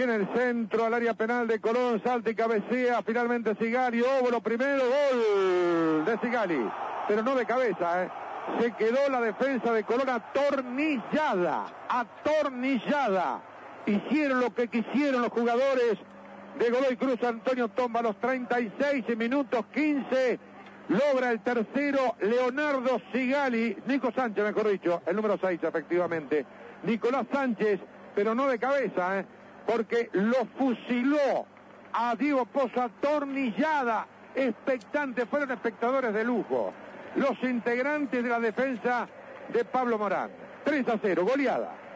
Viene el centro al área penal de Colón, salta y cabecea, finalmente Sigali, Óbolo primero, gol de Sigali, pero no de cabeza, Se quedó la defensa de Colón atornillada. Hicieron lo que quisieron los jugadores de Godoy Cruz. Antonio Tomba a los 36 minutos 15 logra el tercero. Leonardo Sigali, Nico Sánchez mejor dicho, el número 6 efectivamente, Nicolás Sánchez, pero no de cabeza, porque lo fusiló a Diego Pozo, atornillada, expectante, fueron espectadores de lujo los integrantes de la defensa de Pablo Morán. 3-0, goleada.